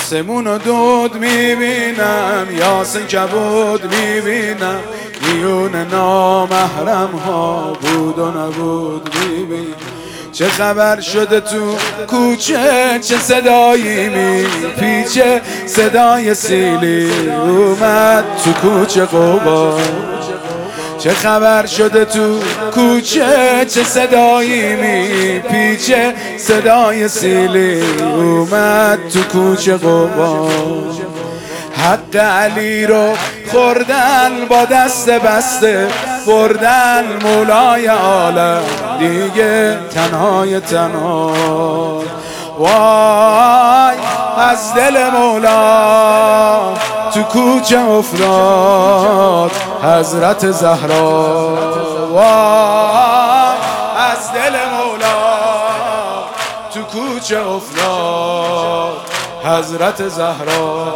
آسمون و دود میبینم، یاسین کبود میبینم، میون نامحرم ها بود و نبود میبینم. چه خبر شده تو کوچه، چه صدایی میپیچه، صدای سیلی اومد تو کوچه قبا. چه خبر شده تو کوچه، چه صدایی میپیچه، صدای سیلی اومد تو کوچه قبا. حق علی رو خوردن با دست بسته، بردن مولای عالم دیگه تنهای تنها. وای از دل مولا تو کوچه افتاد حضرت زهرا. وای از دل مولا تو کوچه افتاد حضرت زهرا.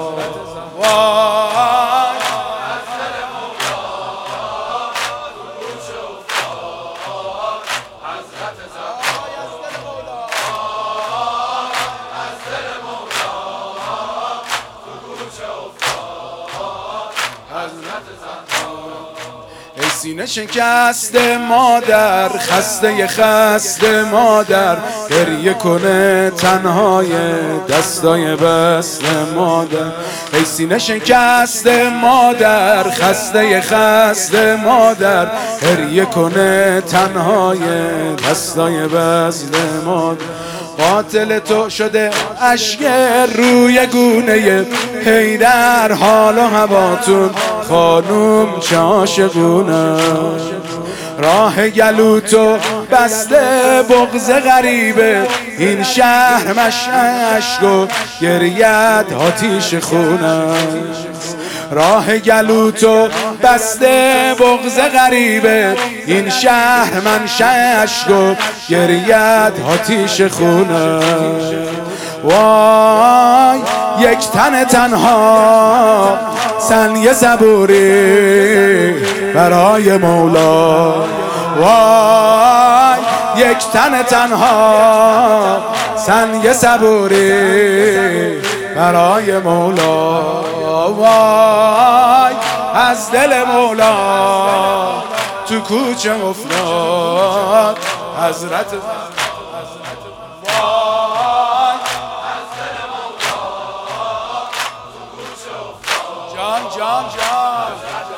ای سینه شکست مادر، خسته خسته مادر، گریه کنه تنهای دستای بسته مادر. ای سینه شکست مادر، خسته خسته مادر، گریه کنه تنهای دستای بسته مادر. قاتل تو شده اشک روی گونه حیدر، حال و هواتون خانوم چه عاشقونه. راه گلوتو بسته بغض غریبه، این شهر مشعل اشک و گریت آتیش خونه. راه گلوتو بسته بغض غریبه، این شهر منشأ اشک و گریت آتیش خونه. وای یک تن تنها سنگ صبوری برای مولا. وای یک تن تنها سنگ صبوری برای مولا. وای از دل مولا تو کوچه افتاد حضرت. جان جان جان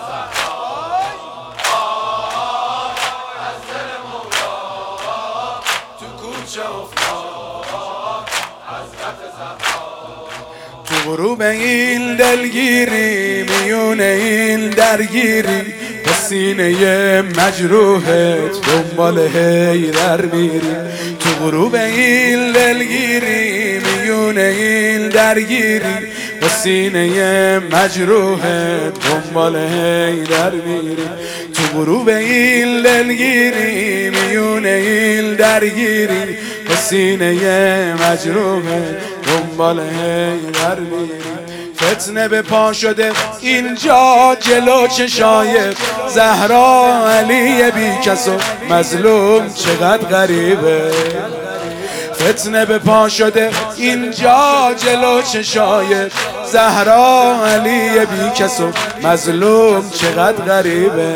تو کوچه افتاد حضرت زهرا. تو غروب این دلگیری، میون این درگیری، به سینه مجروحت دنبال حیدر میری. تو غروب این دلگیری، میون این درگیری، به سینه مجروحت دنبال حیدر میری. تو غروب این دلگیری، میون این درگیری، به سینه مجروحت دنبال حیدر میری. فتنه به پا شده اینجا جلو چشای زهرا، علی بی کس و مظلوم چقدر غریبه. فتنه به پا شده اینجا جلو چشای زهرا، علی بی کس و مظلوم چقدر غریبه.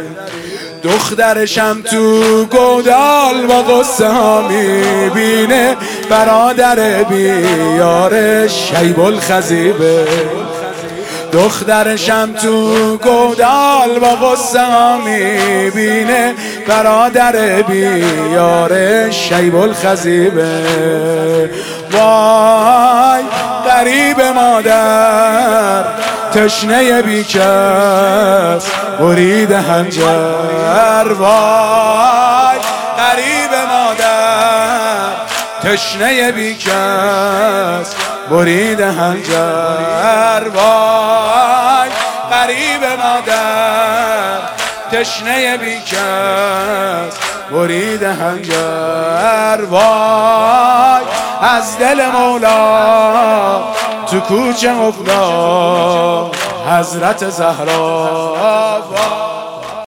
دخترشم تو گودال با قصه ها میبینه، برادر بیارش شیب الخزیبه. دخترشم تو گودال با قصه ها میبینه، برادر بیارش شیب الخزیبه. وای غریب مادر تشنه بیکس برید هنجر. وای غریب مادر تشنه بیکس برید هنجر. وای غریب مادر تشنه بیکس برید هنجر. وای از دل مولا تو کوچه افتاد حضرت زهرا.